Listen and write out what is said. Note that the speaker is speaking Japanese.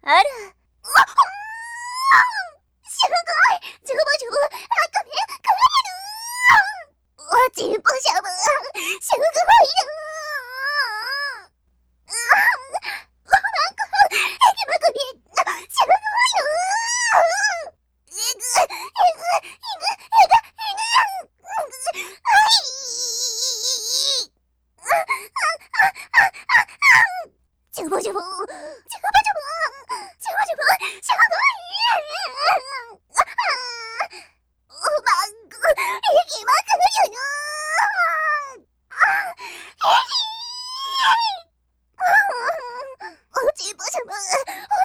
あら。すごい。ジョボジョボ。あ、食べる。おちんぽしゃぶ。すごいな。すごいよ。ジョボジョボ、ジョボジョボ、ジョボジョボ、すごい。うまくいきまくるよ。おちんぽしゃぶ、